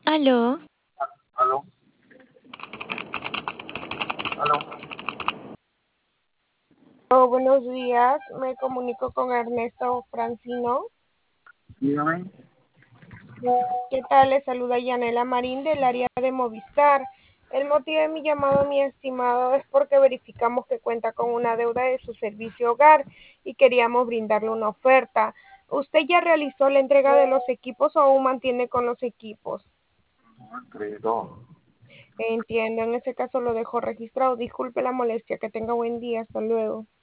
Aló, Aló, aló. Oh, buenos días, me comunico con Ernesto Francino. Dígame. ¿Qué tal? Le saluda Yanela Marín del área de Movistar. El motivo de mi llamado, mi estimado, es porque verificamos que cuenta con una deuda de su servicio hogar y queríamos brindarle una oferta. ¿Usted ya realizó la entrega de los equipos o aún mantiene con los equipos? Entre dos. Entiendo, en ese caso lo dejo registrado. Disculpe la molestia, que tenga buen día, hasta luego.